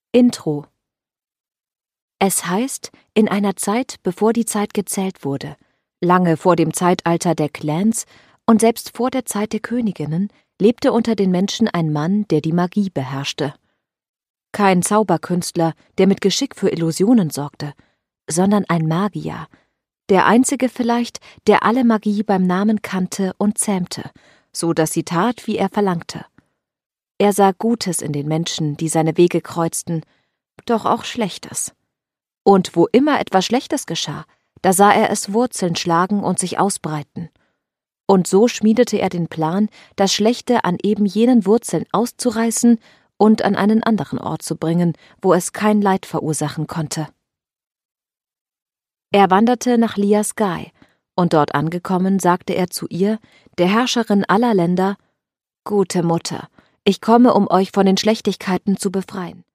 Intro. Es heißt, in einer Zeit, bevor die Zeit gezählt wurde, lange vor dem Zeitalter der Clans und selbst vor der Zeit der Königinnen, lebte unter den Menschen ein Mann, der die Magie beherrschte. Kein Zauberkünstler, der mit Geschick für Illusionen sorgte, sondern ein Magier, der einzige vielleicht, der alle Magie beim Namen kannte und zähmte, so dass sie tat, wie er verlangte. Er sah Gutes in den Menschen, die seine Wege kreuzten, doch auch Schlechtes. Und wo immer etwas Schlechtes geschah, da sah er es Wurzeln schlagen und sich ausbreiten. Und so schmiedete er den Plan, das Schlechte an eben jenen Wurzeln auszureißen und an einen anderen Ort zu bringen, wo es kein Leid verursachen konnte. Er wanderte nach Lias Sky, und dort angekommen, sagte er zu ihr, der Herrscherin aller Länder: »Gute Mutter, ich komme, um euch von den Schlechtigkeiten zu befreien.